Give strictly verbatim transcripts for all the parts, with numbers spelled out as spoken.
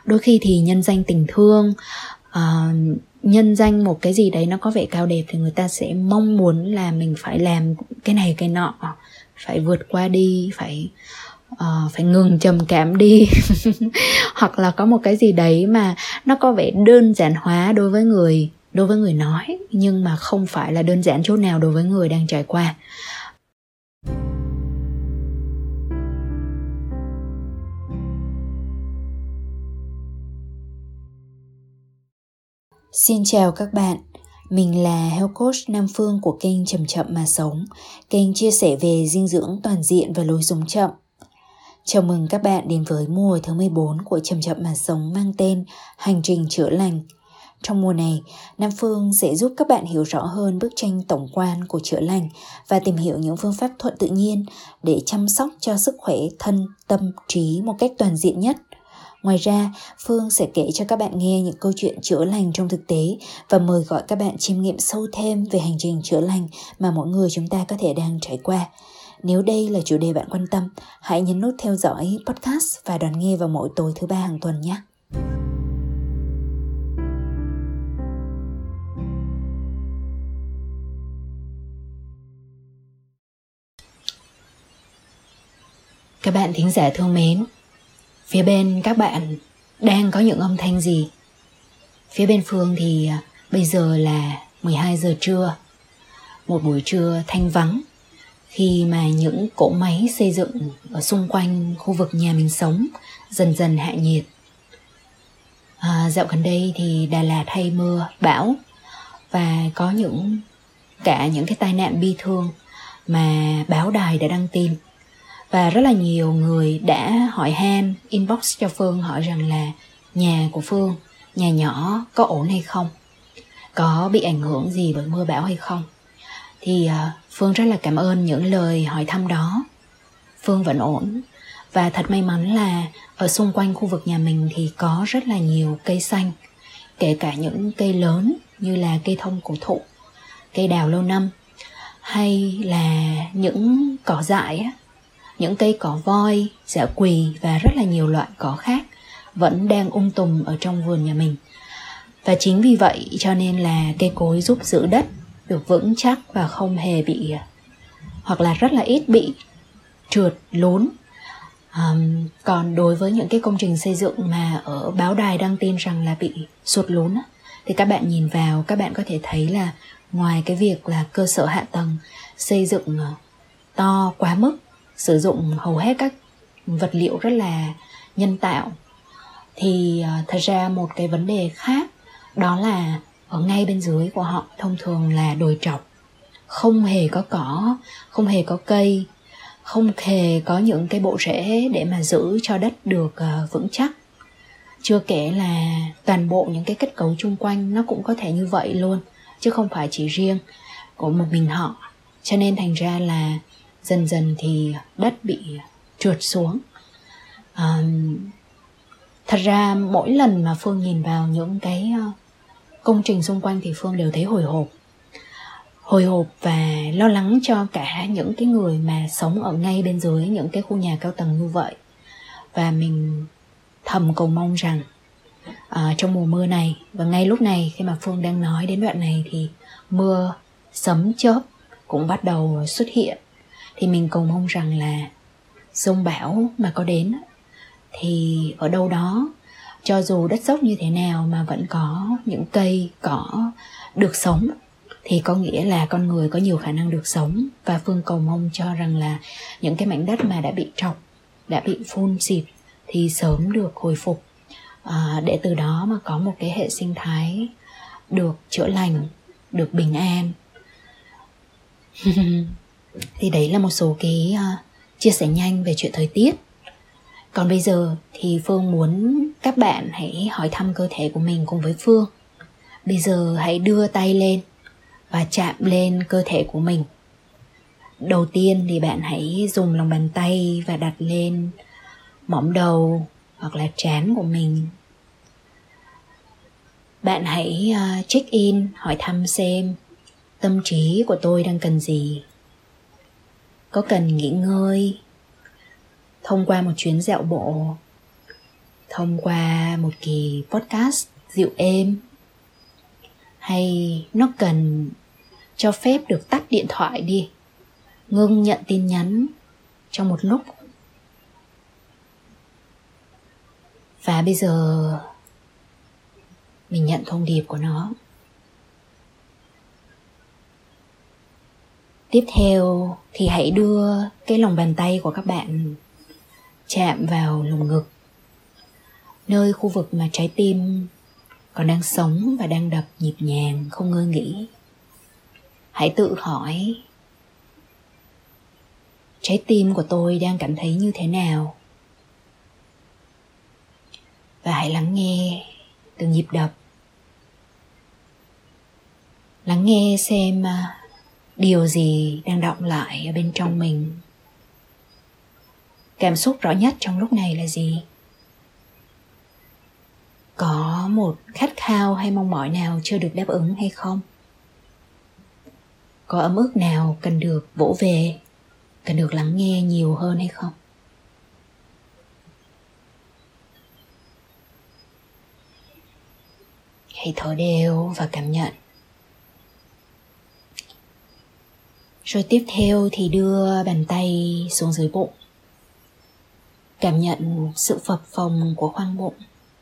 Đôi khi thì nhân danh tình thương, uh, nhân danh một cái gì đấy nó có vẻ cao đẹp, thì người ta sẽ mong muốn là mình phải làm cái này cái nọ, phải vượt qua đi, phải uh, phải ngừng trầm cảm đi hoặc là có một cái gì đấy mà nó có vẻ đơn giản hóa đối với người đối với người nói, nhưng mà không phải là đơn giản chút nào đối với người đang trải qua. Xin chào các bạn, mình là Health Coach Nam Phương của kênh Chậm Chậm Mà Sống, kênh chia sẻ về dinh dưỡng toàn diện và lối sống chậm. Chào mừng các bạn đến với mùa thứ mười bốn của Chậm Chậm Mà Sống mang tên Hành trình chữa lành. Trong mùa này, Nam Phương sẽ giúp các bạn hiểu rõ hơn bức tranh tổng quan của chữa lành và tìm hiểu những phương pháp thuận tự nhiên để chăm sóc cho sức khỏe thân, tâm, trí một cách toàn diện nhất. Ngoài ra, Phương sẽ kể cho các bạn nghe những câu chuyện chữa lành trong thực tế và mời gọi các bạn chiêm nghiệm sâu thêm về hành trình chữa lành mà mỗi người chúng ta có thể đang trải qua. Nếu đây là chủ đề bạn quan tâm, hãy nhấn nút theo dõi podcast và đón nghe vào mỗi tối thứ ba hàng tuần nhé. Các bạn thính giả thương mến, phía bên các bạn đang có những âm thanh gì? Phía bên Phương thì bây giờ là mười hai giờ trưa, một buổi trưa thanh vắng, khi mà những cỗ máy xây dựng ở xung quanh khu vực nhà mình sống dần dần hạ nhiệt. À, dạo gần đây thì Đà Lạt hay mưa, bão và có những cả những cái tai nạn bi thương mà báo đài đã đăng tin. Và rất là nhiều người đã hỏi han, inbox cho Phương hỏi rằng là nhà của Phương, nhà nhỏ có ổn hay không? Có bị ảnh hưởng gì bởi mưa bão hay không? Thì uh, Phương rất là cảm ơn những lời hỏi thăm đó. Phương vẫn ổn. Và thật may mắn là ở xung quanh khu vực nhà mình thì có rất là nhiều cây xanh. Kể cả những cây lớn như là cây thông cổ thụ, cây đào lâu năm, hay là những cỏ dại á, những cây cỏ voi, dã quỳ và rất là nhiều loại cỏ khác vẫn đang um tùm ở trong vườn nhà mình. Và chính vì vậy cho nên là cây cối giúp giữ đất được vững chắc và không hề bị, hoặc là rất là ít bị trượt lún. Um, còn đối với những cái công trình xây dựng mà ở báo đài đăng tin rằng là bị sụt lún á, thì các bạn nhìn vào, các bạn có thể thấy là ngoài cái việc là cơ sở hạ tầng xây dựng to quá mức, sử dụng hầu hết các vật liệu rất là nhân tạo, thì uh, thật ra một cái vấn đề khác đó là ở ngay bên dưới của họ thông thường là đồi trọc, không hề có cỏ, không hề có cây, không hề có những cái bộ rễ để mà giữ cho đất được uh, vững chắc. Chưa kể là toàn bộ những cái kết cấu chung quanh nó cũng có thể như vậy luôn, chứ không phải chỉ riêng của một mình họ. Cho nên thành ra là dần dần thì đất bị trượt xuống. à, Thật ra mỗi lần mà Phương nhìn vào những cái công trình xung quanh thì Phương đều thấy hồi hộp Hồi hộp và lo lắng cho cả những cái người mà sống ở ngay bên dưới những cái khu nhà cao tầng như vậy. Và mình thầm cầu mong rằng à, trong mùa mưa này, và ngay lúc này khi mà Phương đang nói đến đoạn này thì mưa, sấm chớp cũng bắt đầu xuất hiện. Thì mình cầu mong rằng là giông bão mà có đến thì ở đâu đó, cho dù đất dốc như thế nào mà vẫn có những cây, cỏ được sống, thì có nghĩa là con người có nhiều khả năng được sống. Và Phương cầu mong cho rằng là những cái mảnh đất mà đã bị trọc, đã bị phun xịt thì sớm được hồi phục, à, để từ đó mà có một cái hệ sinh thái được chữa lành, được bình an. Thì đấy là một số cái uh, chia sẻ nhanh về chuyện thời tiết. Còn bây giờ thì Phương muốn các bạn hãy hỏi thăm cơ thể của mình cùng với Phương. Bây giờ hãy đưa tay lên và chạm lên cơ thể của mình. Đầu tiên thì bạn hãy dùng lòng bàn tay và đặt lên mỏm đầu hoặc là trán của mình. Bạn hãy uh, check in, hỏi thăm xem tâm trí của tôi đang cần gì. Có cần nghỉ ngơi thông qua một chuyến dạo bộ, thông qua một kỳ podcast dịu êm, hay nó cần cho phép được tắt điện thoại đi, ngưng nhận tin nhắn trong một lúc. Và bây giờ mình nhận thông điệp của nó. Tiếp theo thì hãy đưa cái lòng bàn tay của các bạn chạm vào lồng ngực, nơi khu vực mà trái tim còn đang sống và đang đập nhịp nhàng không ngơi nghỉ. Hãy tự hỏi, trái tim của tôi đang cảm thấy như thế nào? Và hãy lắng nghe từng nhịp đập. Lắng nghe xem điều gì đang đọng lại ở bên trong mình. Cảm xúc rõ nhất trong lúc này là gì? Có một khát khao hay mong mỏi nào chưa được đáp ứng hay không? Có ấm ức nào cần được vỗ về, cần được lắng nghe nhiều hơn hay không? Hãy thở đều và cảm nhận. Rồi tiếp theo thì đưa bàn tay xuống dưới bụng. Cảm nhận sự phập phồng của khoang bụng.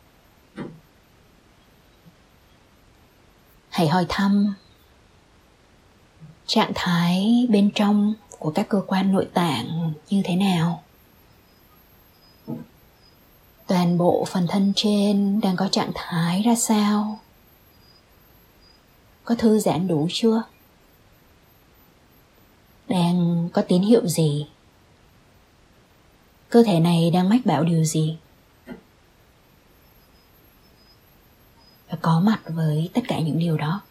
Hãy hỏi thăm trạng thái bên trong của các cơ quan nội tạng như thế nào. Toàn bộ phần thân trên đang có trạng thái ra sao? Có thư giãn đủ chưa? Đang có tín hiệu gì? Cơ thể này đang mách bảo điều gì? Và có mặt với tất cả những điều đó.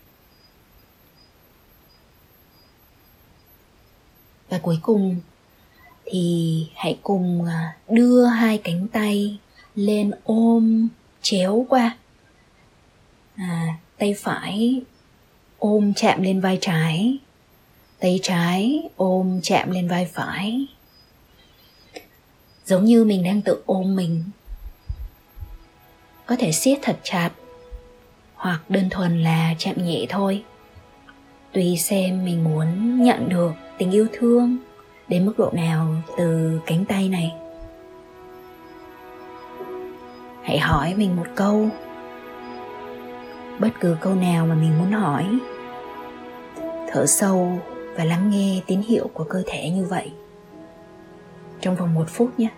Và cuối cùng thì hãy cùng đưa hai cánh tay lên ôm chéo qua. À, tay phải ôm chạm lên vai trái, tay trái ôm chạm lên vai phải. Giống như mình đang tự ôm mình. Có thể siết thật chặt, hoặc đơn thuần là chạm nhẹ thôi. Tùy xem mình muốn nhận được tình yêu thương đến mức độ nào từ cánh tay này. Hãy hỏi mình một câu, bất cứ câu nào mà mình muốn hỏi. Thở sâu và lắng nghe tín hiệu của cơ thể như vậy trong vòng một phút nhé.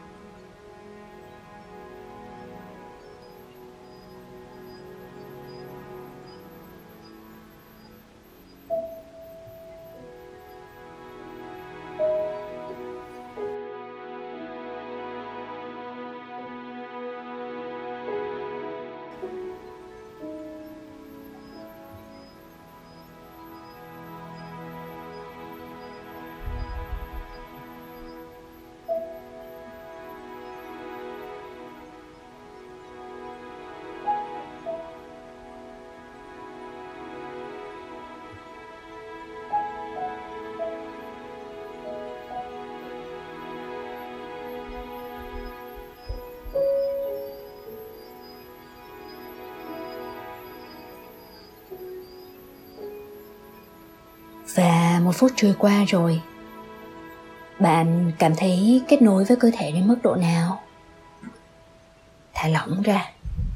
Và một phút trôi qua rồi, bạn cảm thấy kết nối với cơ thể đến mức độ nào? Thả lỏng ra.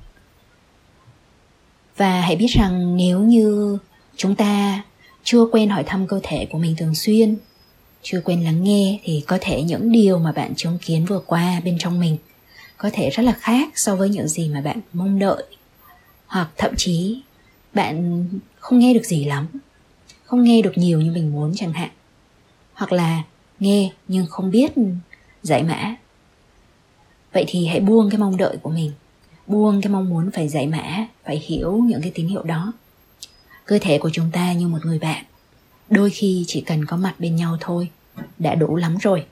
Và hãy biết rằng nếu như chúng ta chưa quen hỏi thăm cơ thể của mình thường xuyên, chưa quen lắng nghe, thì có thể những điều mà bạn chứng kiến vừa qua bên trong mình có thể rất là khác so với những gì mà bạn mong đợi. Hoặc thậm chí bạn không nghe được gì lắm, không nghe được nhiều như mình muốn chẳng hạn. Hoặc là nghe nhưng không biết giải mã. Vậy thì hãy buông cái mong đợi của mình, buông cái mong muốn phải giải mã, phải hiểu những cái tín hiệu đó. Cơ thể của chúng ta như một người bạn, đôi khi chỉ cần có mặt bên nhau thôi đã đủ lắm rồi.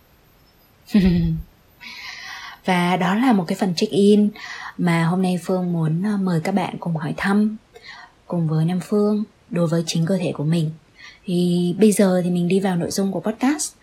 Và đó là một cái phần check-in mà hôm nay Phương muốn mời các bạn cùng hỏi thăm cùng với Nam Phương đối với chính cơ thể của mình. Thì bây giờ thì mình đi vào nội dung của podcast.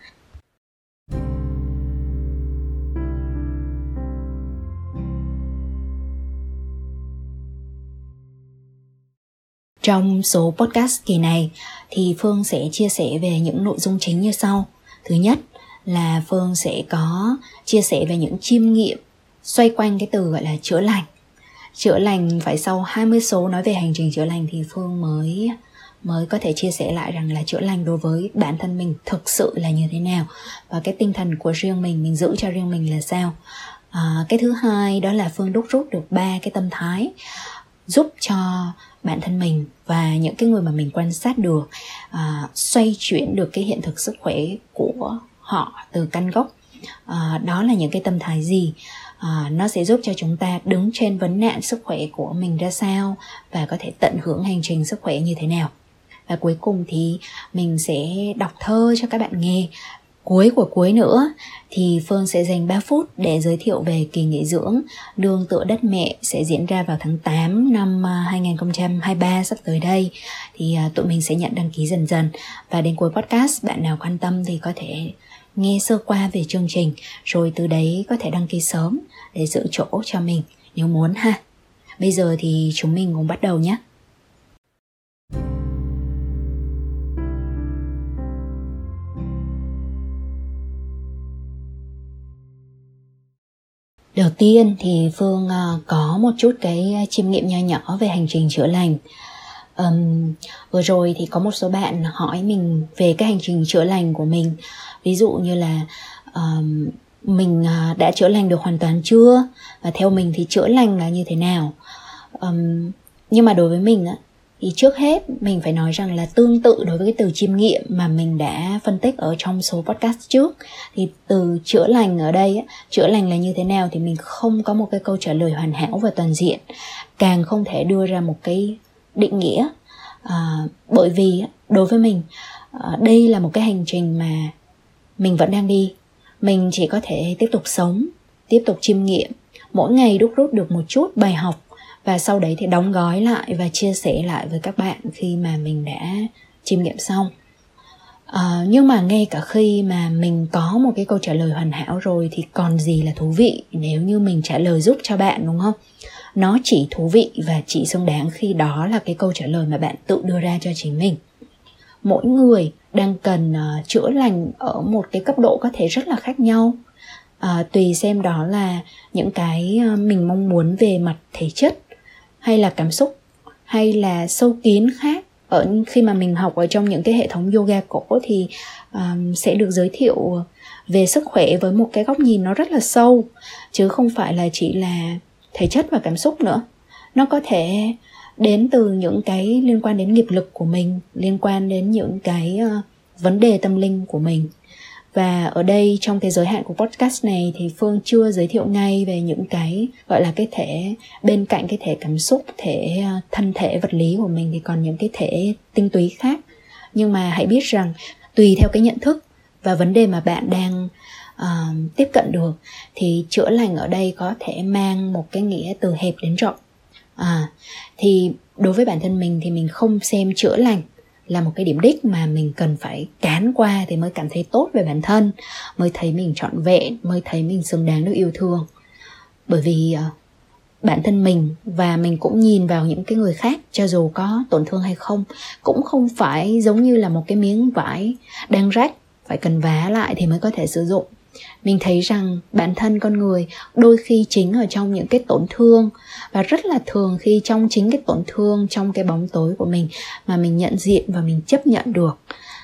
Trong số podcast kỳ này thì Phương sẽ chia sẻ về những nội dung chính như sau. Thứ nhất là Phương sẽ có chia sẻ về những chiêm nghiệm xoay quanh cái từ gọi là chữa lành. Chữa lành phải sau hai mươi số nói về hành trình chữa lành thì Phương mới mới có thể chia sẻ lại rằng là chữa lành đối với bản thân mình thực sự là như thế nào, và cái tinh thần của riêng mình, mình giữ cho riêng mình là sao. À, cái thứ hai đó là Phương đúc rút được ba cái tâm thái giúp cho bản thân mình và những cái người mà mình quan sát được à, xoay chuyển được cái hiện thực sức khỏe của họ từ căn gốc. À, đó là những cái tâm thái gì? À, nó sẽ giúp cho chúng ta đứng trên vấn nạn sức khỏe của mình ra sao và có thể tận hưởng hành trình sức khỏe như thế nào. Và cuối cùng thì mình sẽ đọc thơ cho các bạn nghe. Cuối của cuối nữa thì Phương sẽ dành ba phút để giới thiệu về kỳ nghỉ dưỡng Nương Tựa Đất Mẹ sẽ diễn ra vào tháng tám năm hai không hai ba sắp tới đây. Thì tụi mình sẽ nhận đăng ký dần dần. Và đến cuối podcast, bạn nào quan tâm thì có thể nghe sơ qua về chương trình, rồi từ đấy có thể đăng ký sớm để giữ chỗ cho mình nếu muốn ha. Bây giờ thì chúng mình cùng bắt đầu nhé. Đầu tiên thì Phương uh, có một chút cái chiêm nghiệm nho nhỏ về hành trình chữa lành. Um, vừa rồi thì có một số bạn hỏi mình về cái hành trình chữa lành của mình. Ví dụ như là um, mình uh, đã chữa lành được hoàn toàn chưa? Và theo mình thì chữa lành là như thế nào? Um, nhưng mà đối với mình á, thì trước hết mình phải nói rằng là tương tự đối với cái từ chiêm nghiệm mà mình đã phân tích ở trong số podcast trước, thì từ chữa lành ở đây á, chữa lành là như thế nào thì mình không có một cái câu trả lời hoàn hảo và toàn diện, càng không thể đưa ra một cái định nghĩa. à, bởi vì đối với mình à, đây là một cái hành trình mà mình vẫn đang đi. Mình chỉ có thể tiếp tục sống, tiếp tục chiêm nghiệm, mỗi ngày đúc rút được một chút bài học, và sau đấy thì đóng gói lại và chia sẻ lại với các bạn khi mà mình đã chiêm nghiệm xong. à, Nhưng mà ngay cả khi mà mình có một cái câu trả lời hoàn hảo rồi thì còn gì là thú vị nếu như mình trả lời giúp cho bạn, đúng không? Nó chỉ thú vị và chỉ xứng đáng khi đó là cái câu trả lời mà bạn tự đưa ra cho chính mình. Mỗi người đang cần uh, chữa lành ở một cái cấp độ có thể rất là khác nhau. À, tùy xem đó là những cái mình mong muốn về mặt thể chất, hay là cảm xúc, hay là sâu kín khác. Ở khi mà mình học ở trong những cái hệ thống yoga cổ thì um, sẽ được giới thiệu về sức khỏe với một cái góc nhìn nó rất là sâu, chứ không phải là chỉ là thể chất và cảm xúc nữa. Nó có thể đến từ những cái liên quan đến nghiệp lực của mình, liên quan đến những cái uh, vấn đề tâm linh của mình. Và ở đây trong cái giới hạn của podcast này thì Phương chưa giới thiệu ngay về những cái gọi là cái thể bên cạnh cái thể cảm xúc, thể thân thể vật lý của mình thì còn những cái thể tinh túy khác. Nhưng mà hãy biết rằng tùy theo cái nhận thức và vấn đề mà bạn đang uh, tiếp cận được thì chữa lành ở đây có thể mang một cái nghĩa từ hẹp đến rộng. À, thì đối với bản thân mình thì mình không xem chữa lành là một cái điểm đích mà mình cần phải cán qua thì mới cảm thấy tốt về bản thân, mới thấy mình trọn vẹn, mới thấy mình xứng đáng được yêu thương. Bởi vì uh, bản thân mình và mình cũng nhìn vào những cái người khác, cho dù có tổn thương hay không, cũng không phải giống như là một cái miếng vải đang rách, phải cần vá lại thì mới có thể sử dụng. Mình thấy rằng bản thân con người đôi khi chính ở trong những cái tổn thương, và rất là thường khi trong chính cái tổn thương, trong cái bóng tối của mình mà mình nhận diện và mình chấp nhận được,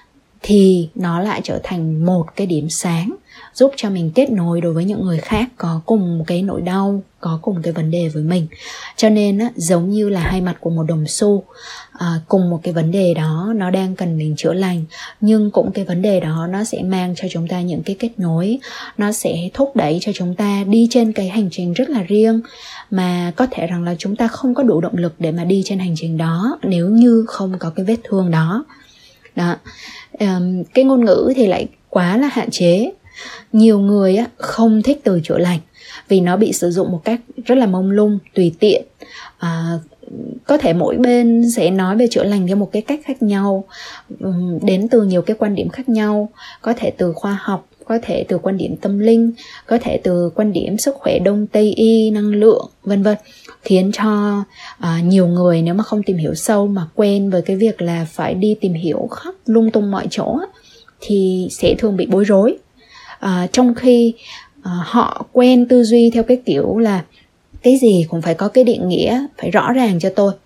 thì nó lại trở thành một cái điểm sáng giúp cho mình kết nối đối với những người khác có cùng cái nỗi đau, có cùng cái vấn đề với mình. Cho nên á, giống như là hai mặt của một đồng xu, à, cùng một cái vấn đề đó nó đang cần mình chữa lành, nhưng cũng cái vấn đề đó nó sẽ mang cho chúng ta những cái kết nối, nó sẽ thúc đẩy cho chúng ta đi trên cái hành trình rất là riêng, mà có thể rằng là chúng ta không có đủ động lực để mà đi trên hành trình đó nếu như không có cái vết thương đó. Đó. Um, cái ngôn ngữ thì lại quá là hạn chế. Nhiều người á, không thích từ chữa lành vì nó bị sử dụng một cách rất là mông lung, tùy tiện. à, Có thể mỗi bên sẽ nói về chữa lành theo một cái cách khác nhau, um, đến từ nhiều cái quan điểm khác nhau. Có thể từ khoa học, có thể từ quan điểm tâm linh, có thể từ quan điểm sức khỏe đông tây y, năng lượng, vân vân, khiến cho uh, nhiều người nếu mà không tìm hiểu sâu mà quen với cái việc là phải đi tìm hiểu khắp lung tung mọi chỗ thì sẽ thường bị bối rối. Uh, trong khi uh, họ quen tư duy theo cái kiểu là cái gì cũng phải có cái định nghĩa, phải rõ ràng cho tôi.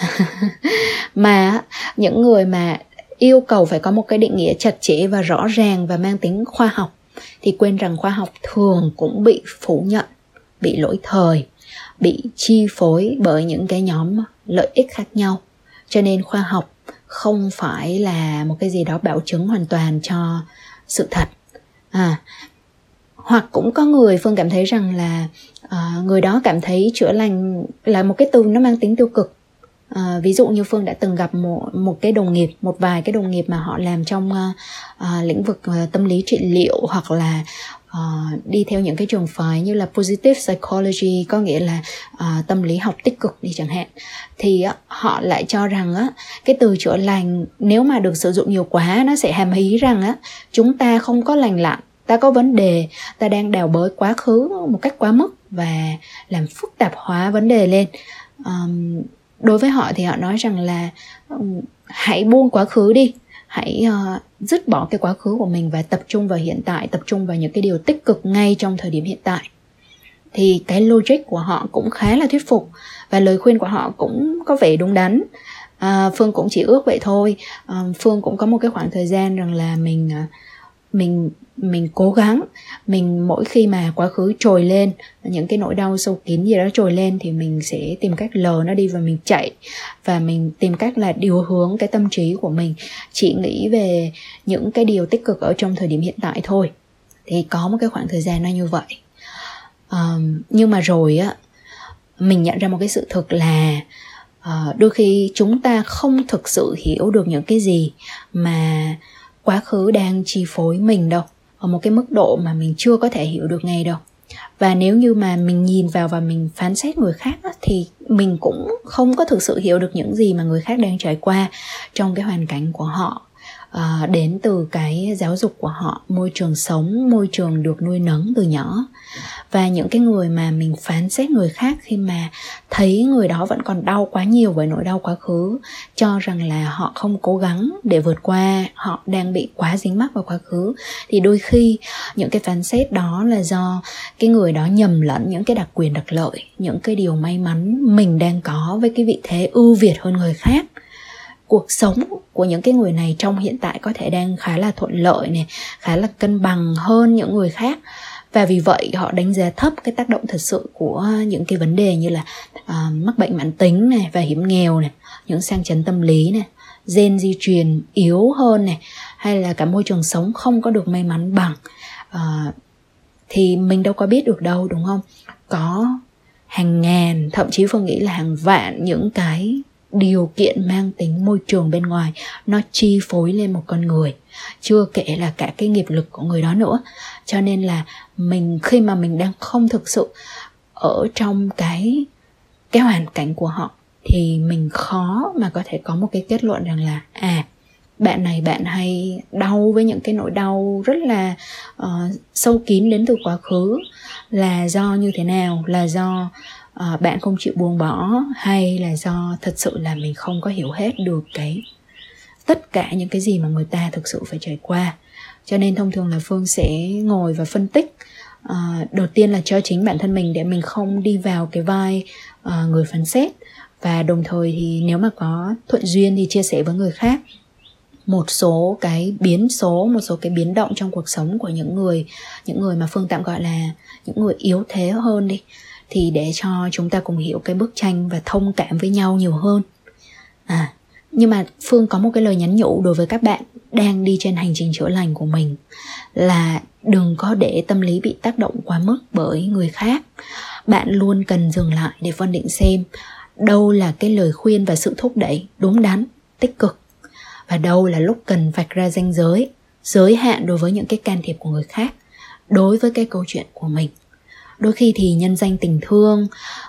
Mà những người mà yêu cầu phải có một cái định nghĩa chặt chẽ và rõ ràng và mang tính khoa học thì quên rằng khoa học thường cũng bị phủ nhận, bị lỗi thời, bị chi phối bởi những cái nhóm lợi ích khác nhau. Cho nên khoa học không phải là một cái gì đó bảo chứng hoàn toàn cho sự thật. À, hoặc cũng có người Phương cảm thấy rằng là uh, người đó cảm thấy chữa lành là một cái từ nó mang tính tiêu cực. Uh, ví dụ như Phương đã từng gặp một, một cái đồng nghiệp, một vài cái đồng nghiệp mà họ làm trong uh, uh, lĩnh vực uh, tâm lý trị liệu, hoặc là uh, đi theo những cái trường phái như là positive psychology, có nghĩa là uh, tâm lý học tích cực đi chẳng hạn. Thì uh, họ lại cho rằng uh, cái từ chữa lành nếu mà được sử dụng nhiều quá, nó sẽ hàm ý rằng uh, chúng ta không có lành lặn, ta có vấn đề, ta đang đào bới quá khứ một cách quá mức và làm phức tạp hóa vấn đề lên. Um, đối với họ thì họ nói rằng là um, hãy buông quá khứ đi, hãy uh, dứt bỏ cái quá khứ của mình và tập trung vào hiện tại, tập trung vào những cái điều tích cực ngay trong thời điểm hiện tại. Thì cái logic của họ cũng khá là thuyết phục và lời khuyên của họ cũng có vẻ đúng đắn. uh, Phương cũng chỉ ước vậy thôi. uh, Phương cũng có một cái khoảng thời gian rằng là mình uh, mình mình cố gắng, mình mỗi khi mà quá khứ trồi lên, những cái nỗi đau sâu kín gì đó trồi lên thì mình sẽ tìm cách lờ nó đi và mình chạy, và mình tìm cách là điều hướng cái tâm trí của mình chỉ nghĩ về những cái điều tích cực ở trong thời điểm hiện tại thôi. Thì có một cái khoảng thời gian nó như vậy. um, nhưng mà rồi á, mình nhận ra một cái sự thực là uh, đôi khi chúng ta không thực sự hiểu được những cái gì mà quá khứ đang chi phối mình đâu, ở một cái mức độ mà mình chưa có thể hiểu được ngay đâu. Và nếu như mà mình nhìn vào và mình phán xét người khác á, thì mình cũng không có thực sự hiểu được những gì mà người khác đang trải qua trong cái hoàn cảnh của họ, à, đến từ cái giáo dục của họ, môi trường sống, môi trường được nuôi nấng từ nhỏ. Và những cái người mà mình phán xét người khác khi mà thấy người đó vẫn còn đau quá nhiều với nỗi đau quá khứ, cho rằng là họ không cố gắng để vượt qua, họ đang bị quá dính mắc vào quá khứ, thì đôi khi những cái phán xét đó là do cái người đó nhầm lẫn những cái đặc quyền đặc lợi, những cái điều may mắn mình đang có với cái vị thế ưu việt hơn người khác. Cuộc sống của những cái người này trong hiện tại có thể đang khá là thuận lợi này, khá là cân bằng hơn những người khác. Và vì vậy họ đánh giá thấp cái tác động thật sự của những cái vấn đề như là uh, mắc bệnh mãn tính này và hiểm nghèo này, những sang chấn tâm lý này, gen di truyền yếu hơn này, hay là cả môi trường sống không có được may mắn bằng. Uh, thì mình đâu có biết được đâu, đúng không? Có hàng ngàn, thậm chí Phương nghĩ là hàng vạn những cái điều kiện mang tính môi trường bên ngoài nó chi phối lên một con người, chưa kể là cả cái nghiệp lực của người đó nữa. Cho nên là mình khi mà mình đang không thực sự ở trong cái cái hoàn cảnh của họ thì mình khó mà có thể có một cái kết luận rằng là à, bạn này bạn hay đau với những cái nỗi đau rất là uh, sâu kín đến từ quá khứ, là do như thế nào, là do uh, bạn không chịu buông bỏ, hay là do thật sự là mình không có hiểu hết được cái tất cả những cái gì mà người ta thực sự phải trải qua. Cho nên thông thường là Phương sẽ ngồi và phân tích, uh, đầu tiên là cho chính bản thân mình để mình không đi vào cái vai uh, người phán xét, và đồng thời thì nếu mà có thuận duyên thì chia sẻ với người khác một số cái biến số, một số cái biến động trong cuộc sống của những người những người mà Phương tạm gọi là những người yếu thế hơn đi, thì để cho chúng ta cùng hiểu cái bức tranh và thông cảm với nhau nhiều hơn. À, nhưng mà Phương có một cái lời nhắn nhủ đối với các bạn đang đi trên hành trình chữa lành của mình là đừng có để tâm lý bị tác động quá mức bởi người khác. Bạn luôn cần dừng lại để phân định xem đâu là cái lời khuyên và sự thúc đẩy đúng đắn, tích cực, và đâu là lúc cần vạch ra ranh giới, giới hạn đối với những cái can thiệp của người khác đối với cái câu chuyện của mình. Đôi khi thì nhân danh tình thương,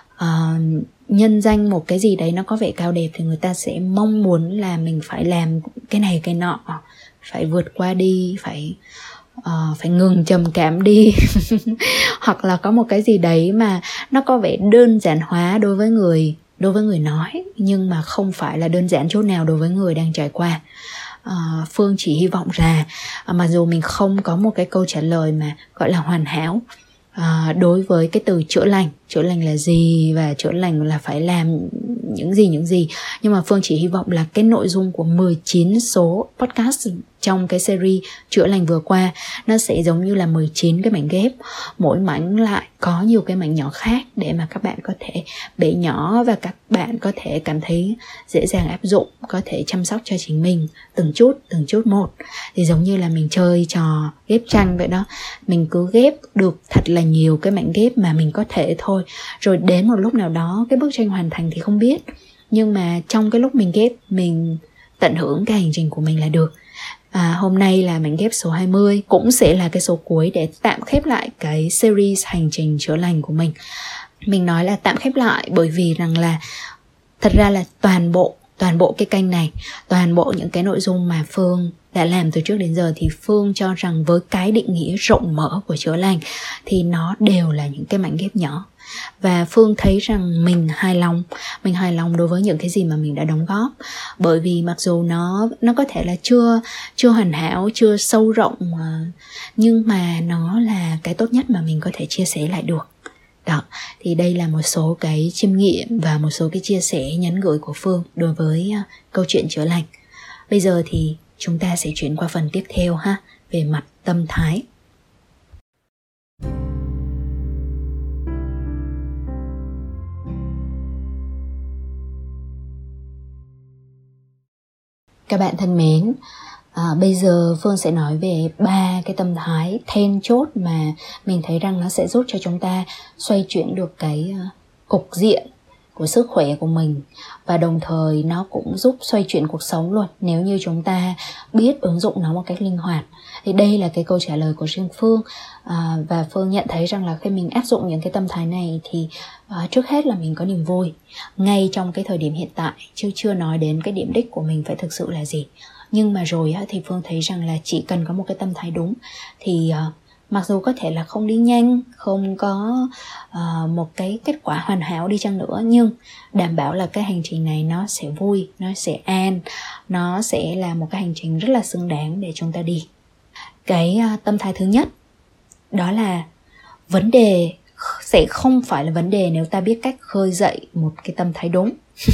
uh, nhân danh một cái gì đấy nó có vẻ cao đẹp thì người ta sẽ mong muốn là mình phải làm cái này cái nọ, phải vượt qua đi, phải uh, phải ngừng trầm cảm đi hoặc là có một cái gì đấy mà nó có vẻ đơn giản hóa đối với người đối với người nói, nhưng mà không phải là đơn giản chút nào đối với người đang trải qua. Uh, Phương chỉ hy vọng là uh, mặc dù mình không có một cái câu trả lời mà gọi là hoàn hảo uh, đối với cái từ chữa lành, chữa lành là gì và chữa lành là phải làm những gì những gì, nhưng mà Phương chỉ hy vọng là cái nội dung của mười chín số podcast trong cái series chữa lành vừa qua nó sẽ giống như là mười chín cái mảnh ghép, mỗi mảnh lại có nhiều cái mảnh nhỏ khác để mà các bạn có thể bẻ nhỏ và các bạn có thể cảm thấy dễ dàng áp dụng, có thể chăm sóc cho chính mình từng chút từng chút một. Thì giống như là mình chơi trò ghép tranh vậy đó, mình cứ ghép được thật là nhiều cái mảnh ghép mà mình có thể thôi, rồi đến một lúc nào đó cái bức tranh hoàn thành thì không biết, nhưng mà trong cái lúc mình ghép mình tận hưởng cái hành trình của mình là được. À, hôm nay là mảnh ghép số hai mươi, cũng sẽ là cái số cuối để tạm khép lại cái series hành trình chữa lành của mình. Mình nói là tạm khép lại bởi vì rằng là thật ra là toàn bộ toàn bộ cái kênh này, toàn bộ những cái nội dung mà Phương đã làm từ trước đến giờ thì Phương cho rằng với cái định nghĩa rộng mở của chữa lành thì nó đều là những cái mảnh ghép nhỏ. Và Phương thấy rằng mình hài lòng Mình hài lòng đối với những cái gì mà mình đã đóng góp. Bởi vì mặc dù nó nó có thể là chưa chưa hoàn hảo, chưa sâu rộng, nhưng mà nó là cái tốt nhất mà mình có thể chia sẻ lại được. Đó, thì đây là một số cái chiêm nghiệm và một số cái chia sẻ nhắn gửi của Phương đối với uh, câu chuyện chữa lành. Bây giờ thì chúng ta sẽ chuyển qua phần tiếp theo ha, về mặt tâm thái. Các bạn thân mến, à, bây giờ Phương sẽ nói về ba cái tâm thái then chốt mà mình thấy rằng nó sẽ giúp cho chúng ta xoay chuyển được cái uh, cục diện của sức khỏe của mình, và đồng thời nó cũng giúp xoay chuyển cuộc sống luôn nếu như chúng ta biết ứng dụng nó một cách linh hoạt. Thì đây là cái câu trả lời của riêng Phương, à, và Phương nhận thấy rằng là khi mình áp dụng những cái tâm thái này thì à, trước hết là mình có niềm vui ngay trong cái thời điểm hiện tại, chứ chưa nói đến cái điểm đích của mình phải thực sự là gì. Nhưng mà rồi á, thì Phương thấy rằng là chỉ cần có một cái tâm thái đúng thì uh, mặc dù có thể là không đi nhanh, không có uh, một cái kết quả hoàn hảo đi chăng nữa, nhưng đảm bảo là cái hành trình này nó sẽ vui, nó sẽ an, nó sẽ là một cái hành trình rất là xứng đáng để chúng ta đi. Cái uh, tâm thái thứ nhất đó là vấn đề sẽ không phải là vấn đề nếu ta biết cách khơi dậy một cái tâm thái đúng.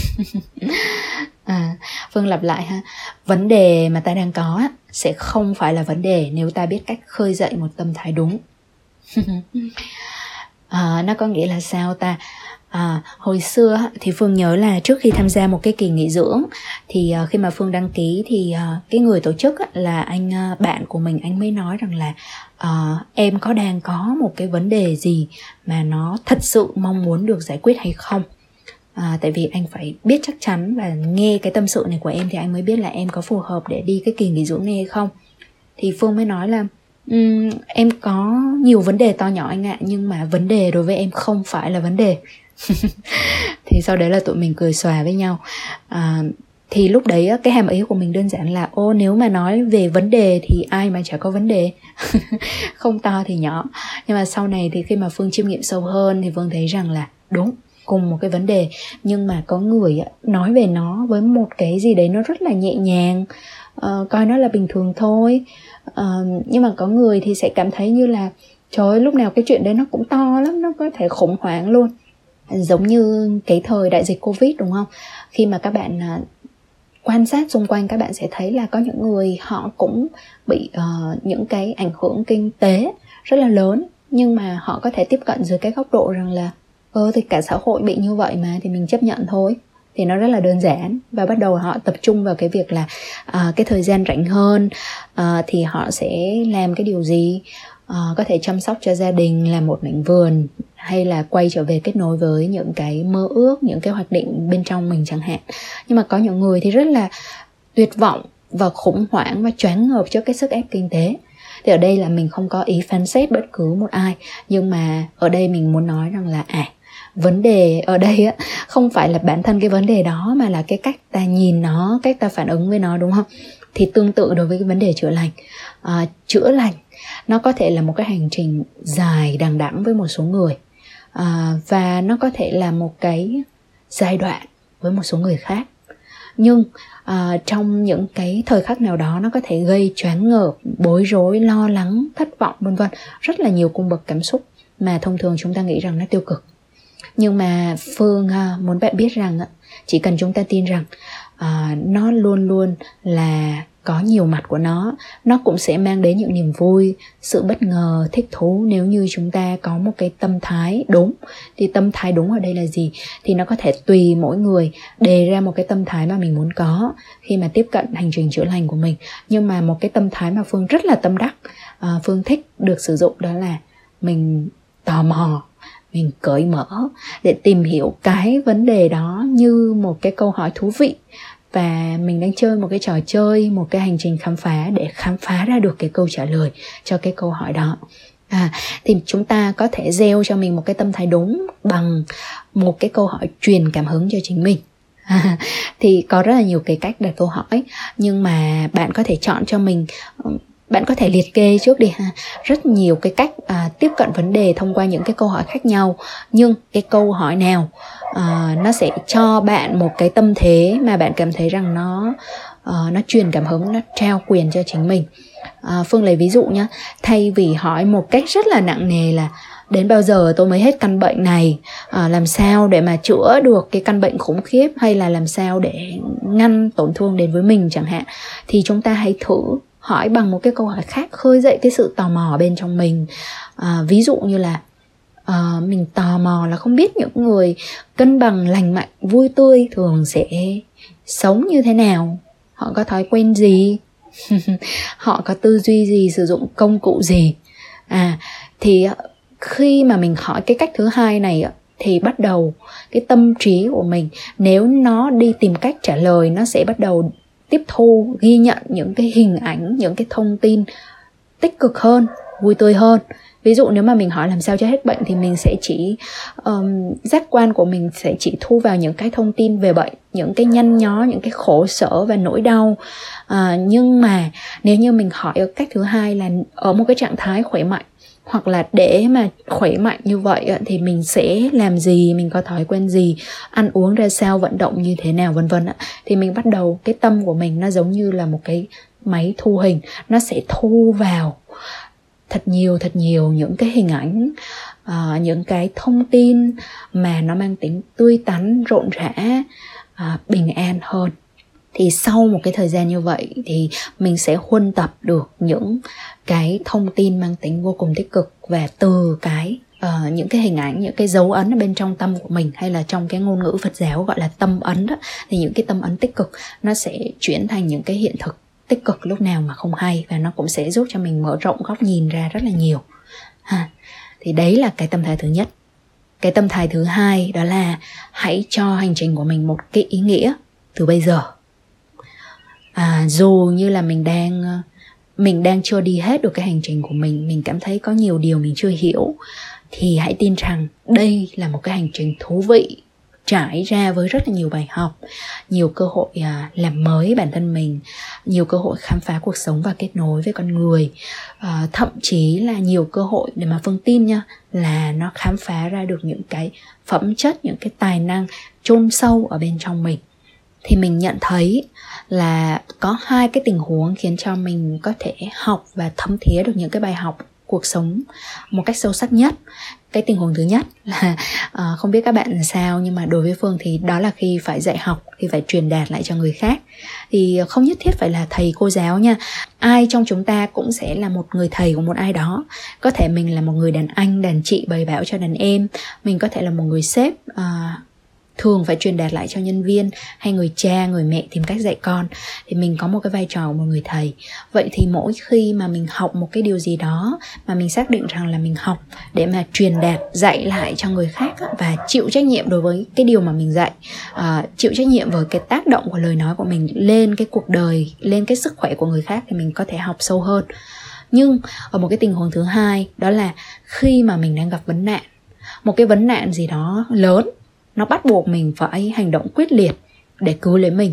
à, Phương lặp lại ha, vấn đề mà ta đang có sẽ không phải là vấn đề nếu ta biết cách khơi dậy một tâm thái đúng. à, Nó có nghĩa là sao ta? À, hồi xưa thì Phương nhớ là trước khi tham gia một cái kỳ nghỉ dưỡng thì uh, khi mà Phương đăng ký thì uh, cái người tổ chức uh, là anh uh, bạn của mình, anh mới nói rằng là uh, em có đang có một cái vấn đề gì mà nó thật sự mong muốn được giải quyết hay không. À, tại vì anh phải biết chắc chắn và nghe cái tâm sự này của em thì anh mới biết là em có phù hợp để đi cái kỳ nghỉ dưỡng này hay không. Thì Phương mới nói là um, em có nhiều vấn đề to nhỏ anh ạ, nhưng mà vấn đề đối với em không phải là vấn đề. Thì sau đấy là tụi mình cười xòa với nhau. à, Thì lúc đấy cái hàm ý của mình đơn giản là ô, nếu mà nói về vấn đề thì ai mà chả có vấn đề. Không to thì nhỏ. Nhưng mà sau này thì khi mà Phương chiêm nghiệm sâu hơn thì Phương thấy rằng là đúng, cùng một cái vấn đề nhưng mà có người nói về nó với một cái gì đấy nó rất là nhẹ nhàng, uh, coi nó là bình thường thôi. uh, Nhưng mà có người thì sẽ cảm thấy như là trời ơi, lúc nào cái chuyện đấy nó cũng to lắm, nó có thể khủng hoảng luôn. Giống như cái thời đại dịch Covid đúng không? Khi mà các bạn uh, quan sát xung quanh, các bạn sẽ thấy là có những người họ cũng bị uh, những cái ảnh hưởng kinh tế rất là lớn, nhưng mà họ có thể tiếp cận dưới cái góc độ rằng là Ờ thì cả xã hội bị như vậy mà, thì mình chấp nhận thôi. Thì nó rất là đơn giản. Và bắt đầu họ tập trung vào cái việc là uh, cái thời gian rảnh hơn uh, thì họ sẽ làm cái điều gì, uh, có thể chăm sóc cho gia đình, làm một mảnh vườn, hay là quay trở về kết nối với những cái mơ ước, những cái hoạch định bên trong mình chẳng hạn. Nhưng mà có những người thì rất là tuyệt vọng và khủng hoảng và choáng ngợp trước cái sức ép kinh tế. Thì ở đây là mình không có ý phán xét bất cứ một ai, nhưng mà ở đây mình muốn nói rằng là à, vấn đề ở đây á không phải là bản thân cái vấn đề đó, mà là cái cách ta nhìn nó, cách ta phản ứng với nó, đúng không? Thì tương tự đối với cái vấn đề chữa lành, à, chữa lành nó có thể là một cái hành trình dài đằng đẵng với một số người, à, và nó có thể là một cái giai đoạn với một số người khác. Nhưng à, trong những cái thời khắc nào đó nó có thể gây choáng ngợp, bối rối, lo lắng, thất vọng vân vân, rất là nhiều cung bậc cảm xúc mà thông thường chúng ta nghĩ rằng nó tiêu cực. Nhưng mà Phương à, muốn bạn biết rằng chỉ cần chúng ta tin rằng à, nó luôn luôn là có nhiều mặt của nó, nó cũng sẽ mang đến những niềm vui, sự bất ngờ, thích thú nếu như chúng ta có một cái tâm thái đúng. Thì tâm thái đúng ở đây là gì? Thì nó có thể tùy mỗi người đề ra một cái tâm thái mà mình muốn có khi mà tiếp cận hành trình chữa lành của mình. Nhưng mà một cái tâm thái mà Phương rất là tâm đắc, à, Phương thích được sử dụng, đó là mình tò mò, mình cởi mở để tìm hiểu cái vấn đề đó như một cái câu hỏi thú vị. Và mình đang chơi một cái trò chơi, một cái hành trình khám phá để khám phá ra được cái câu trả lời cho cái câu hỏi đó. À, thì chúng ta có thể gieo cho mình một cái tâm thái đúng bằng một cái câu hỏi truyền cảm hứng cho chính mình. À, thì có rất là nhiều cái cách đặt câu hỏi, nhưng mà bạn có thể chọn cho mình, bạn có thể liệt kê trước đi ha, rất nhiều cái cách à, tiếp cận vấn đề thông qua những cái câu hỏi khác nhau. Nhưng cái câu hỏi nào à, nó sẽ cho bạn một cái tâm thế mà bạn cảm thấy rằng nó à, nó truyền cảm hứng, nó trao quyền cho chính mình. à, Phương lấy ví dụ nhé, thay vì hỏi một cách rất là nặng nề là đến bao giờ tôi mới hết căn bệnh này, à, làm sao để mà chữa được cái căn bệnh khủng khiếp, hay là làm sao để ngăn tổn thương đến với mình chẳng hạn, thì chúng ta hãy thử hỏi bằng một cái câu hỏi khác, khơi dậy cái sự tò mò bên trong mình. à, Ví dụ như là à, mình tò mò là không biết những người cân bằng, lành mạnh, vui tươi thường sẽ sống như thế nào, họ có thói quen gì, họ có tư duy gì, sử dụng công cụ gì. À, thì khi mà mình hỏi cái cách thứ hai này thì bắt đầu cái tâm trí của mình, nếu nó đi tìm cách trả lời, nó sẽ bắt đầu tiếp thu, ghi nhận những cái hình ảnh, những cái thông tin tích cực hơn, vui tươi hơn. Ví dụ nếu mà mình hỏi làm sao cho hết bệnh thì mình sẽ chỉ um, giác quan của mình sẽ chỉ thu vào những cái thông tin về bệnh, những cái nhăn nhó, những cái khổ sở và nỗi đau. à, Nhưng mà nếu như mình hỏi ở cách thứ hai là ở một cái trạng thái khỏe mạnh, hoặc là để mà khỏe mạnh như vậy thì mình sẽ làm gì, mình có thói quen gì, ăn uống ra sao, vận động như thế nào vân vân, thì mình bắt đầu, cái tâm của mình nó giống như là một cái máy thu hình, nó sẽ thu vào thật nhiều thật nhiều những cái hình ảnh, uh, những cái thông tin mà nó mang tính tươi tắn, rộn rã, uh, bình an hơn. Thì sau một cái thời gian như vậy thì mình sẽ huân tập được những cái thông tin mang tính vô cùng tích cực, và từ cái uh, những cái hình ảnh, những cái dấu ấn ở bên trong tâm của mình, hay là trong cái ngôn ngữ Phật giáo gọi là tâm ấn đó, thì những cái tâm ấn tích cực nó sẽ chuyển thành những cái hiện thực tích cực lúc nào mà không hay, và nó cũng sẽ giúp cho mình mở rộng góc nhìn ra rất là nhiều. Ha. Thì đấy là cái tâm thái thứ nhất. Cái tâm thái thứ hai đó là hãy cho hành trình của mình một cái ý nghĩa từ bây giờ. À, dù như là mình đang mình đang chưa đi hết được cái hành trình của mình, mình cảm thấy có nhiều điều mình chưa hiểu, thì hãy tin rằng đây là một cái hành trình thú vị, trải ra với rất là nhiều bài học, nhiều cơ hội à, làm mới bản thân mình, nhiều cơ hội khám phá cuộc sống và kết nối với con người, à, thậm chí là nhiều cơ hội để mà Phương tin nha, là nó khám phá ra được những cái phẩm chất, những cái tài năng chôn sâu ở bên trong mình. Thì mình nhận thấy là có hai cái tình huống khiến cho mình có thể học và thấm thía được những cái bài học cuộc sống một cách sâu sắc nhất. Cái tình huống thứ nhất là uh, không biết các bạn là sao, nhưng mà đối với Phương thì đó là khi phải dạy học, khi phải truyền đạt lại cho người khác. Thì không nhất thiết phải là thầy cô giáo nha, ai trong chúng ta cũng sẽ là một người thầy của một ai đó. Có thể mình là một người đàn anh, đàn chị bày bảo cho đàn em, mình có thể là một người sếp uh, thường phải truyền đạt lại cho nhân viên, hay người cha, người mẹ tìm cách dạy con, thì mình có một cái vai trò của một người thầy. Vậy thì mỗi khi mà mình học một cái điều gì đó mà mình xác định rằng là mình học để mà truyền đạt, dạy lại cho người khác, và chịu trách nhiệm đối với cái điều mà mình dạy, à, chịu trách nhiệm với cái tác động của lời nói của mình lên cái cuộc đời, lên cái sức khỏe của người khác, thì mình có thể học sâu hơn. Nhưng ở một cái tình huống thứ hai, đó là khi mà mình đang gặp vấn nạn, một cái vấn nạn gì đó lớn, nó bắt buộc mình phải hành động quyết liệt để cứu lấy mình.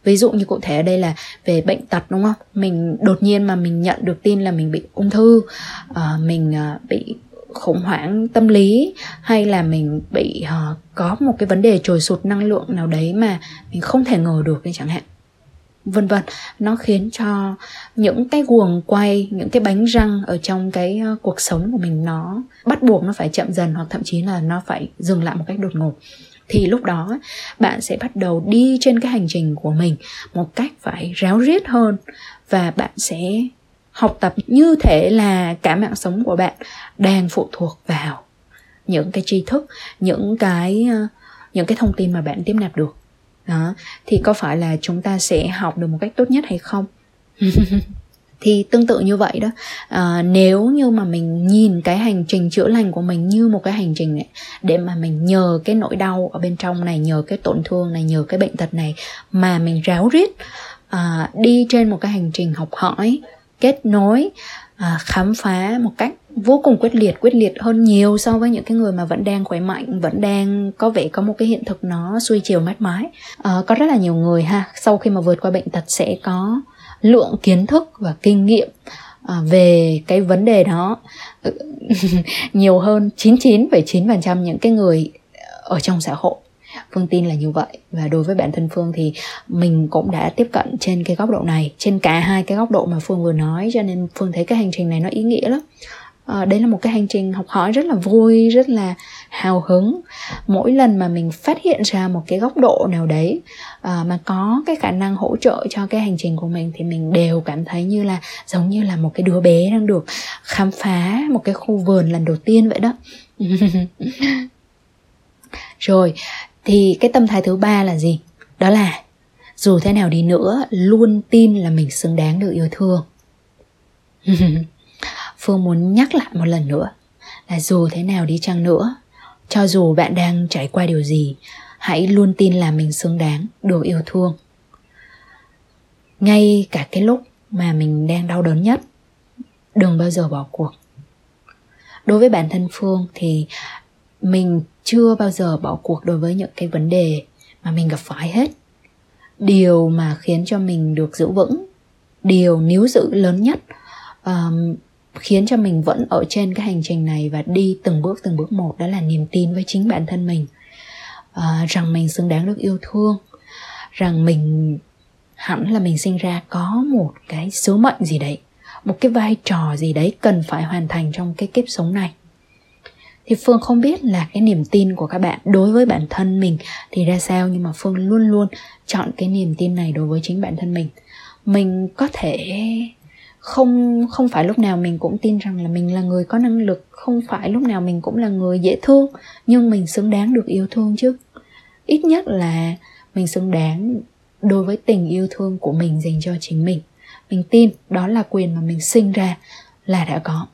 Ví dụ như cụ thể ở đây là về bệnh tật, đúng không? Mình đột nhiên mà mình nhận được tin là mình bị ung thư, uh, mình uh, bị khủng hoảng tâm lý, hay là mình bị uh, có một cái vấn đề trồi sụt năng lượng nào đấy mà mình không thể ngờ được chẳng hạn, vân vân. Nó khiến cho những cái guồng quay, những cái bánh răng ở trong cái uh, cuộc sống của mình nó bắt buộc nó phải chậm dần, hoặc thậm chí là nó phải dừng lại một cách đột ngột. Thì lúc đó bạn sẽ bắt đầu đi trên cái hành trình của mình một cách phải ráo riết hơn, và bạn sẽ học tập như thể là cả mạng sống của bạn đang phụ thuộc vào những cái tri thức, những cái những cái thông tin mà bạn tiếp nạp được. Đó. Thì có phải là chúng ta sẽ học được một cách tốt nhất hay không? Thì tương tự như vậy đó, à, nếu như mà mình nhìn cái hành trình chữa lành của mình như một cái hành trình này, để mà mình nhờ cái nỗi đau ở bên trong này, nhờ cái tổn thương này, nhờ cái bệnh tật này mà mình ráo riết à, đi trên một cái hành trình học hỏi, kết nối, à, khám phá một cách vô cùng quyết liệt, quyết liệt hơn nhiều so với những cái người mà vẫn đang khỏe mạnh, vẫn đang có vẻ có một cái hiện thực nó xuôi chiều mát mái. À, có rất là nhiều người ha, sau khi mà vượt qua bệnh tật sẽ có lượng kiến thức và kinh nghiệm à, về cái vấn đề đó nhiều hơn chín mươi chín phẩy chín phần trăm những cái người ở trong xã hội. Phương tin là như vậy. Và đối với bản thân Phương thì mình cũng đã tiếp cận trên cái góc độ này, trên cả hai cái góc độ mà Phương vừa nói, cho nên Phương thấy cái hành trình này nó ý nghĩa lắm. À, đây là một cái hành trình học hỏi rất là vui, rất là hào hứng. Mỗi lần mà mình phát hiện ra một cái góc độ nào đấy à, mà có cái khả năng hỗ trợ cho cái hành trình của mình, thì mình đều cảm thấy như là giống như là một cái đứa bé đang được khám phá một cái khu vườn lần đầu tiên vậy đó. Rồi, thì cái tâm thái thứ ba là gì? Đó là dù thế nào đi nữa, luôn tin là mình xứng đáng được yêu thương. Phương muốn nhắc lại một lần nữa là dù thế nào đi chăng nữa, cho dù bạn đang trải qua điều gì, hãy luôn tin là mình xứng đáng được yêu thương. Ngay cả cái lúc mà mình đang đau đớn nhất, đừng bao giờ bỏ cuộc. Đối với bản thân Phương thì mình chưa bao giờ bỏ cuộc đối với những cái vấn đề mà mình gặp phải hết. Điều mà khiến cho mình được giữ vững, điều níu giữ lớn nhất, um, khiến cho mình vẫn ở trên cái hành trình này và đi từng bước từng bước một, đó là niềm tin với chính bản thân mình, uh, rằng mình xứng đáng được yêu thương, rằng mình hẳn là mình sinh ra có một cái sứ mệnh gì đấy, một cái vai trò gì đấy cần phải hoàn thành trong cái kiếp sống này. Thì Phương không biết là cái niềm tin của các bạn đối với bản thân mình thì ra sao, nhưng mà Phương luôn luôn chọn cái niềm tin này đối với chính bản thân mình. Mình có thể không, không phải lúc nào mình cũng tin rằng là mình là người có năng lực, không phải lúc nào mình cũng là người dễ thương, nhưng mình xứng đáng được yêu thương chứ. Ít nhất là mình xứng đáng đối với tình yêu thương của mình dành cho chính mình. Mình tin đó là quyền mà mình sinh ra là đã có.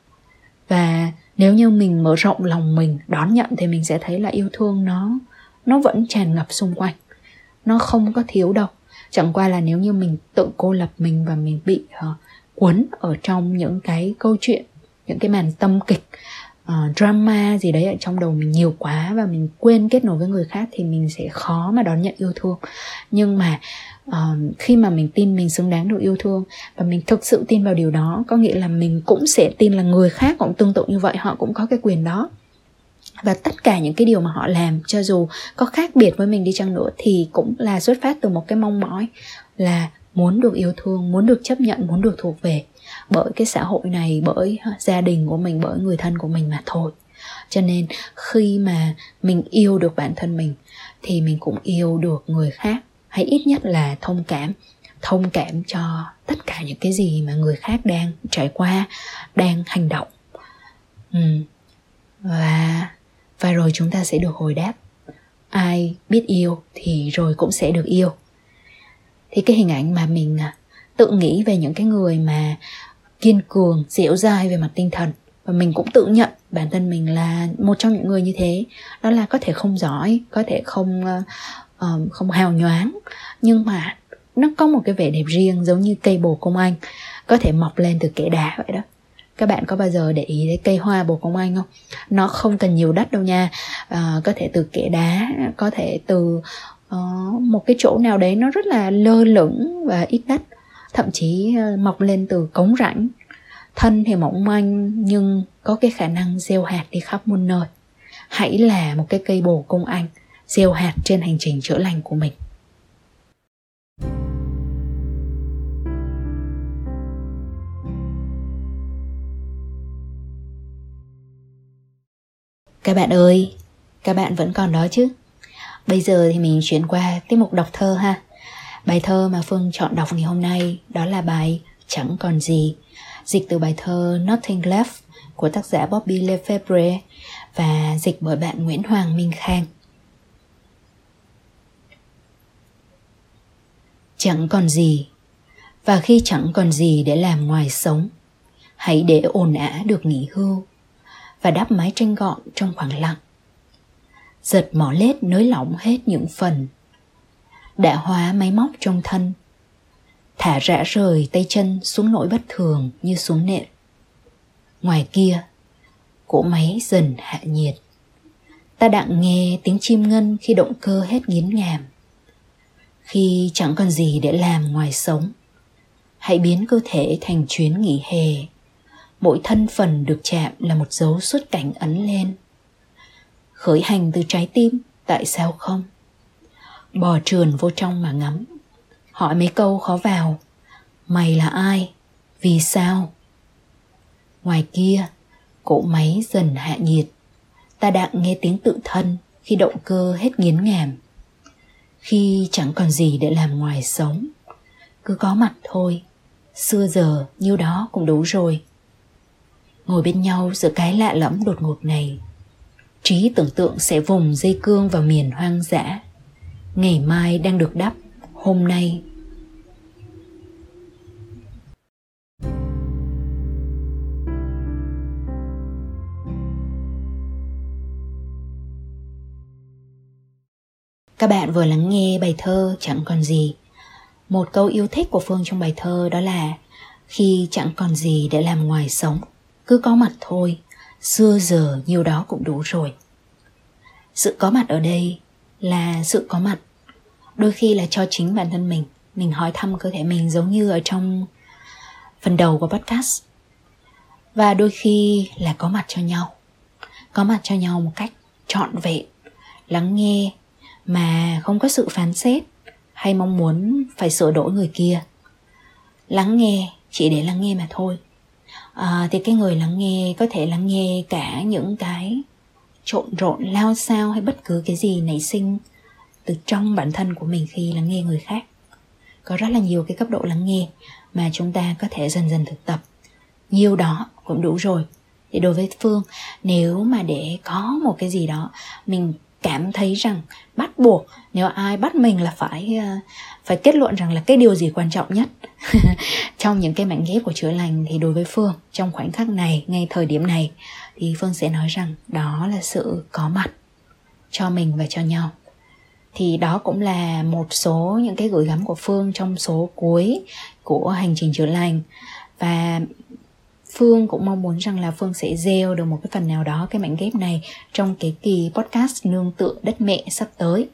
Và nếu như mình mở rộng lòng mình đón nhận thì mình sẽ thấy là yêu thương nó nó vẫn tràn ngập xung quanh. Nó không có thiếu đâu. Chẳng qua là nếu như mình tự cô lập mình và mình bị uh, cuốn ở trong những cái câu chuyện, những cái màn tâm kịch, uh, drama gì đấy ở trong đầu mình nhiều quá và mình quên kết nối với người khác, thì mình sẽ khó mà đón nhận yêu thương. Nhưng mà uh, khi mà mình tin mình xứng đáng được yêu thương và mình thực sự tin vào điều đó, có nghĩa là mình cũng sẽ tin là người khác cũng tương tự như vậy, họ cũng có cái quyền đó. Và tất cả những cái điều mà họ làm, cho dù có khác biệt với mình đi chăng nữa, thì cũng là xuất phát từ một cái mong mỏi là muốn được yêu thương, muốn được chấp nhận, muốn được thuộc về bởi cái xã hội này, bởi gia đình của mình, bởi người thân của mình mà thôi. Cho nên khi mà mình yêu được bản thân mình thì mình cũng yêu được người khác, hay ít nhất là thông cảm Thông cảm cho tất cả những cái gì mà người khác đang trải qua, đang hành động. ừ. Và Và rồi chúng ta sẽ được hồi đáp. Ai biết yêu thì rồi cũng sẽ được yêu. Thì cái hình ảnh mà mình tự nghĩ về những cái người mà kiên cường, dẻo dai về mặt tinh thần, và mình cũng tự nhận bản thân mình là một trong những người như thế, đó là có thể không giỏi, có thể không uh, không hào nhoáng, nhưng mà nó có một cái vẻ đẹp riêng, giống như cây bồ công anh có thể mọc lên từ kẽ đá vậy đó. Các bạn có bao giờ để ý thấy cây hoa bồ công anh không? Nó không cần nhiều đất đâu nha. à, Có thể từ kẽ đá, có thể từ uh, một cái chỗ nào đấy nó rất là lơ lửng và ít đất, thậm chí uh, mọc lên từ cống rãnh. Thân thì mỏng manh nhưng có cái khả năng gieo hạt đi khắp muôn nơi. Hãy là một cái cây bồ công anh, gieo hạt trên hành trình chữa lành của mình. Các bạn ơi, các bạn vẫn còn đó chứ? Bây giờ thì mình chuyển qua tiết mục đọc thơ ha. Bài thơ mà Phương chọn đọc ngày hôm nay đó là bài Chẳng Còn Gì, dịch từ bài thơ Nothing Left của tác giả Bobby Lefebvre và dịch bởi bạn Nguyễn Hoàng Minh Khang. Chẳng còn gì, và khi chẳng còn gì để làm ngoài sống, hãy để ồn ả được nghỉ hưu và đắp mái tranh gọn trong khoảng lặng. Giật mỏ lết nới lỏng hết những phần đã hóa máy móc trong thân, thả rã rời tay chân xuống nỗi bất thường như xuống nệm. Ngoài kia, cỗ máy dần hạ nhiệt. Ta đặng nghe tiếng chim ngân khi động cơ hết nghiến ngàm. Khi chẳng còn gì để làm ngoài sống, hãy biến cơ thể thành chuyến nghỉ hè. Mỗi thân phần được chạm là một dấu xuất cảnh ấn lên. Khởi hành từ trái tim, tại sao không? Bò trườn vô trong mà ngắm. Hỏi mấy câu khó vào. Mày là ai? Vì sao? Ngoài kia, cỗ máy dần hạ nhiệt. Ta đặng nghe tiếng tự thân khi động cơ hết nghiến ngàm. Khi chẳng còn gì để làm ngoài sống, cứ có mặt thôi. Xưa giờ nhiêu đó cũng đủ rồi. Ngồi bên nhau giữa cái lạ lẫm đột ngột này, trí tưởng tượng sẽ vùng dây cương vào miền hoang dã. Ngày mai đang được đắp, hôm nay. Các bạn vừa lắng nghe bài thơ Chẳng Còn Gì. Một câu yêu thích của Phương trong bài thơ đó là khi chẳng còn gì để làm ngoài sống, cứ có mặt thôi, xưa giờ nhiêu đó cũng đủ rồi. Sự có mặt ở đây là sự có mặt đôi khi là cho chính bản thân mình. Mình hỏi thăm cơ thể mình giống như ở trong phần đầu của podcast. Và đôi khi là có mặt cho nhau. Có mặt cho nhau một cách trọn vẹn, lắng nghe mà không có sự phán xét hay mong muốn phải sửa đổi người kia. Lắng nghe chỉ để lắng nghe mà thôi. à, Thì cái người lắng nghe có thể lắng nghe cả những cái trộn rộn, lao xao hay bất cứ cái gì nảy sinh từ trong bản thân của mình khi lắng nghe người khác. Có rất là nhiều cái cấp độ lắng nghe mà chúng ta có thể dần dần thực tập. Nhiều đó cũng đủ rồi. Thì đối với Phương, nếu mà để có một cái gì đó mình cảm thấy rằng bắt buộc, nếu ai bắt mình là phải phải kết luận rằng là cái điều gì quan trọng nhất trong những cái mảnh ghép của chữa lành, thì đối với Phương trong khoảnh khắc này, ngay thời điểm này, thì Phương sẽ nói rằng đó là sự có mặt cho mình và cho nhau. Thì đó cũng là một số những cái gửi gắm của Phương trong số cuối của hành trình chữa lành. Và Phương cũng mong muốn rằng là Phương sẽ gieo được một cái phần nào đó cái mảnh ghép này trong cái kỳ podcast Nương Tựa Đất Mẹ sắp tới.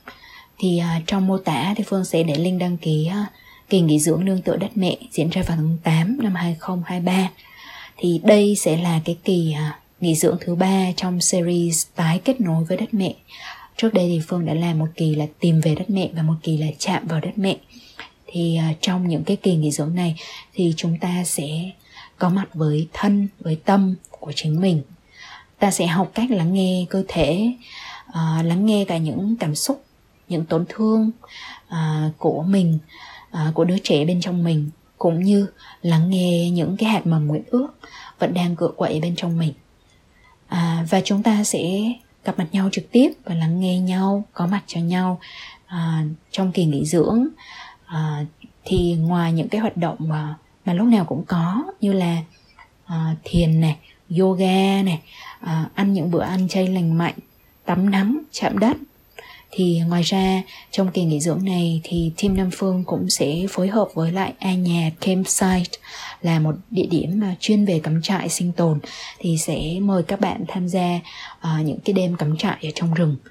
Thì uh, trong mô tả thì Phương sẽ để link đăng ký uh, kỳ nghỉ dưỡng Nương Tựa Đất Mẹ diễn ra vào tháng tám năm hai không hai ba. Thì đây sẽ là cái kỳ uh, nghỉ dưỡng thứ ba trong series tái kết nối với đất mẹ. Trước đây thì Phương đã làm một kỳ là tìm về đất mẹ và một kỳ là chạm vào đất mẹ. Thì uh, trong những cái kỳ nghỉ dưỡng này thì chúng ta sẽ có mặt với thân, với tâm của chính mình. Ta sẽ học cách lắng nghe cơ thể, uh, lắng nghe cả những cảm xúc, những tổn thương uh, của mình, uh, của đứa trẻ bên trong mình, cũng như lắng nghe những cái hạt mầm nguyện ước vẫn đang cựa quậy bên trong mình. uh, Và chúng ta sẽ gặp mặt nhau trực tiếp và lắng nghe nhau, có mặt cho nhau uh, trong kỳ nghỉ dưỡng. uh, Thì ngoài những cái hoạt động mà mà lúc nào cũng có, như là uh, thiền này, yoga này, uh, ăn những bữa ăn chay lành mạnh, tắm nắng, chạm đất, thì ngoài ra trong kỳ nghỉ dưỡng này thì team Nam Phương cũng sẽ phối hợp với lại A Nhà Campsite, là một địa điểm mà chuyên về cắm trại sinh tồn, thì sẽ mời các bạn tham gia uh, những cái đêm cắm trại ở trong rừng.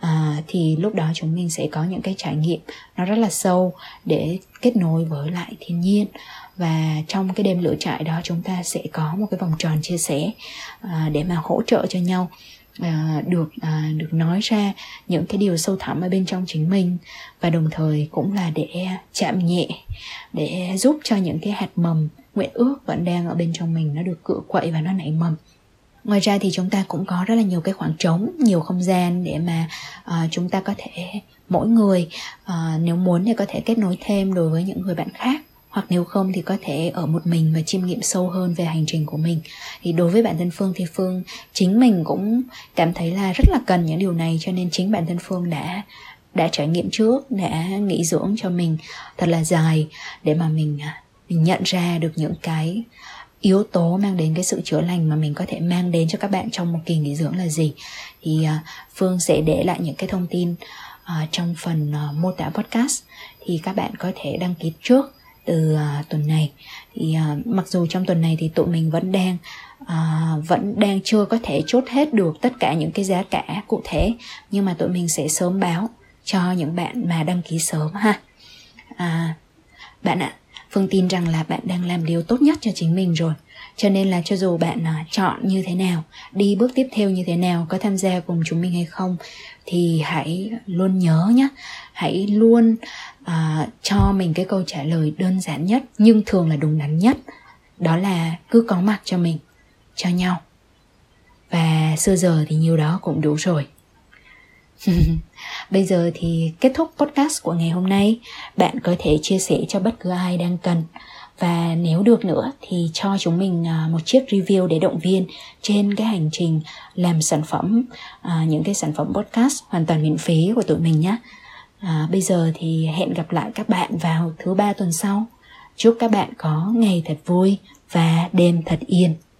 à, thì lúc đó chúng mình sẽ có những cái trải nghiệm nó rất là sâu để kết nối với lại thiên nhiên. Và trong cái đêm lửa trại đó chúng ta sẽ có một cái vòng tròn chia sẻ à, để mà hỗ trợ cho nhau à, được à, được nói ra những cái điều sâu thẳm ở bên trong chính mình, và đồng thời cũng là để chạm nhẹ, để giúp cho những cái hạt mầm nguyện ước vẫn đang ở bên trong mình nó được cựa quậy và nó nảy mầm. Ngoài ra thì chúng ta cũng có rất là nhiều cái khoảng trống, nhiều không gian để mà uh, chúng ta có thể, mỗi người uh, nếu muốn thì có thể kết nối thêm đối với những người bạn khác, hoặc nếu không thì có thể ở một mình và chiêm nghiệm sâu hơn về hành trình của mình. Thì đối với bản thân Phương thì Phương chính mình cũng cảm thấy là rất là cần những điều này, cho nên chính bản thân Phương đã đã trải nghiệm trước, đã nghỉ dưỡng cho mình thật là dài để mà mình mình nhận ra được những cái yếu tố mang đến cái sự chữa lành mà mình có thể mang đến cho các bạn trong một kỳ nghỉ dưỡng là gì. Thì uh, Phương sẽ để lại những cái thông tin uh, trong phần uh, mô tả podcast, thì các bạn có thể đăng ký trước từ uh, tuần này. Thì uh, mặc dù trong tuần này thì tụi mình vẫn đang uh, vẫn đang chưa có thể chốt hết được tất cả những cái giá cả cụ thể, nhưng mà tụi mình sẽ sớm báo cho những bạn mà đăng ký sớm ha. À, bạn ạ, Phương tin rằng là bạn đang làm điều tốt nhất cho chính mình rồi. Cho nên là cho dù bạn uh, chọn như thế nào, đi bước tiếp theo như thế nào, có tham gia cùng chúng mình hay không, thì hãy luôn nhớ nhé, hãy luôn uh, cho mình cái câu trả lời đơn giản nhất nhưng thường là đúng đắn nhất. Đó là cứ có mặt cho mình, cho nhau. Và xưa giờ thì nhiều đó cũng đủ rồi. Bây giờ thì kết thúc podcast của ngày hôm nay. Bạn có thể chia sẻ cho bất cứ ai đang cần. Và nếu được nữa thì cho chúng mình một chiếc review để động viên trên cái hành trình làm sản phẩm, à, những cái sản phẩm podcast hoàn toàn miễn phí của tụi mình nhé. à, Bây giờ thì hẹn gặp lại các bạn vào thứ ba tuần sau. Chúc các bạn có ngày thật vui và đêm thật yên.